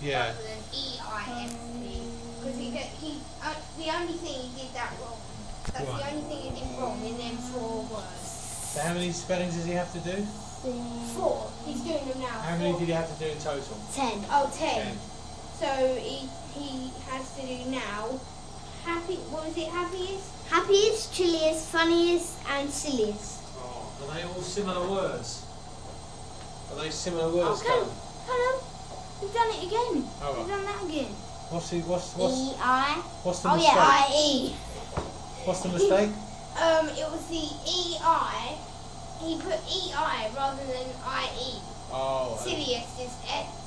Yeah. rather than E-I-S-T. Because the only thing he did that wrong. That's Right. the only thing he did wrong in them 4 words. So how many spellings does he have to do? 4. He's doing them now. How many did he have to do in total? 10. Oh, 10. So he has to do now. What was it? Happiest? Happiest, chilliest, funniest, and silliest. Oh, are they all similar words? Are they similar words? Okay. Hello. We've done it again. Oh, right. We've done that again. What's the E-I. what's the Oh mistake? yeah, I-E. What's the mistake? It was the E-I. He put E-I rather than I-E. Oh. Silliest is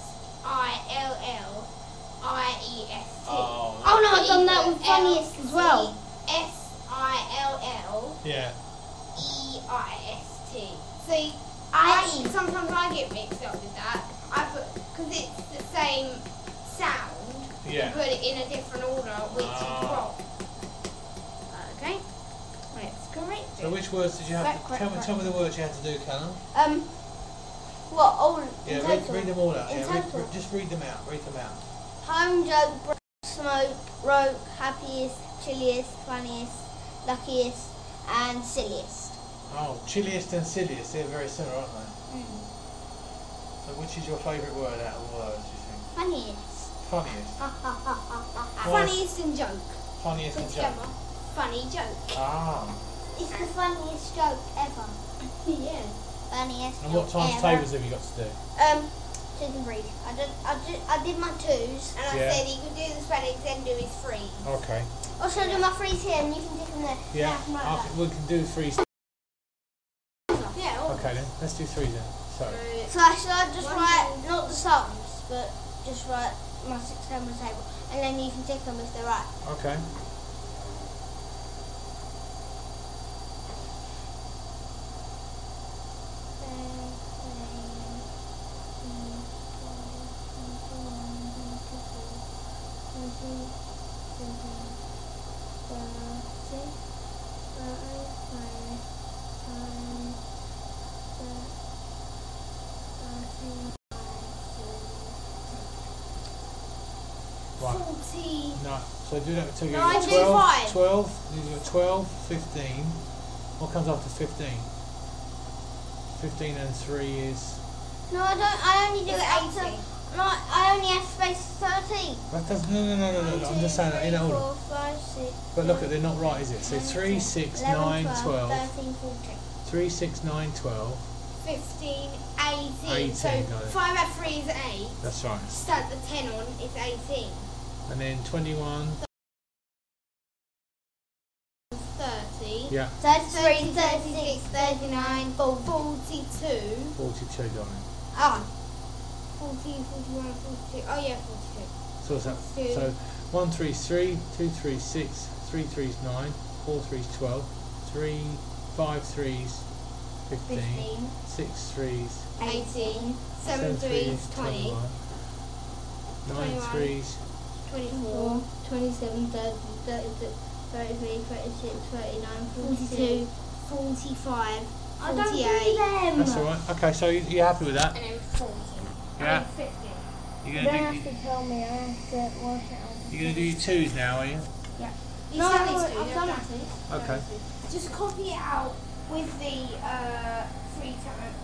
S-I-L-L-I-E-S-T. Oh no, I've done that with funniest as well. S-I-L-L-E-I-S-T. Yeah. See, sometimes I get mixed up with that. Because it's the same sound. Yeah. You put it in a different order, which is wrong. Okay. Let's correct it. So which words did you have to tell me the words you had to do, Callum? What? All Yeah, in read total? them all out. In Yeah, total? just read them out. Read them out. Home, joke, broke, smoke, broke, happiest, chilliest, funniest, luckiest, and silliest. Oh, chilliest and silliest. They're very similar, aren't they? So which is your favourite word out of all those, do you think? Funniest. Funniest. Funniest and joke. Funniest and Together. joke. Funny joke. Ah. It's the funniest joke ever. Yeah. Funniest And what joke times ever. tables have you got to do? 2 and 3. I did my 2s. And I said he could do the spellings and do his 3s. Okay. Also do my 3s here and you can tick them there. Yeah. I can write that. We can do 3. Yeah. Okay then. Let's do 3 then. So. So should I just write, not the sums, but just write my 6 on the table, and then you can tick them if they're right. Okay. Right. 40. No. So do that until you No, I get do 12. 5. 12. You got 12, 15. What comes after 15? 15 and 3 is. No, I don't. I only do It's it up to. 18. No, I only have space 13. That does no. I'm just saying that in order. 4, 5, 6. But look at they're not right, is it? So 3, 6, 9, 12. 13, 14. 3, 6, 9, 12. 15, 18. 18, So got it. 5 out 3 is 8. That's right. Start the 10 on, it's 18. And then 21. 30. Yeah. 33, 36, 39, 42. 42, darling. Ah. 40, 41, 42. Oh yeah, 42. So what's that? Two. So 1, 3 is 3, 2, 3 is 6, 3, 3 is 9, 4, 3 is 12, 3, 5, 3 is 15, 6, 3 is 18. 7, 3 is 20. 9, 3 is 24. 27, 30, 33, 36, 39, 42. 45. I don't do 48. them. That's alright. Okay, so you're happy with that? And then 40. Yeah. And 50. You're You don't gonna have to tell me, I have to work it out. you're gonna do your 2s now, are you? Yeah. No, I've done it. Okay. Just copy it out with the free time.